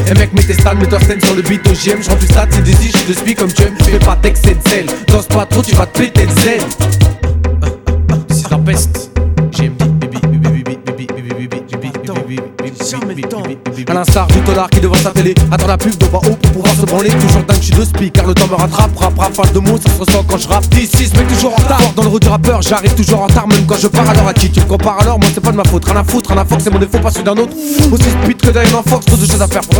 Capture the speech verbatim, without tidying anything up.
Et mec, mets tes stats, mets toi stand sur le beat au G M. J'rends du stat, c'est des ish, je te speak comme tu aimes. Fais pas d'excès de zèle, danse pas trop, tu vas te péter le zèle. C'est la peste. G M D, baby, baby, baby, baby, baby, baby, baby. À l'instar du tonnard qui devant sa télé attend la pub de bas haut pour pouvoir se branler. Toujours dingue, je suis de speak car le temps me rattrape. Rap, rap, rafale de mots, ça se ressent quand je rappe. D'ici, ce mec toujours en retard. Dans le route du rappeur, j'arrive toujours en retard. Même quand je pars, alors à qui tu me compares alors? Moi c'est pas de ma faute, rien à foutre, rien à fox, c'est mon défaut, pas celui d'un autre. Aussi speed que d'un Fox, trop de choses à faire.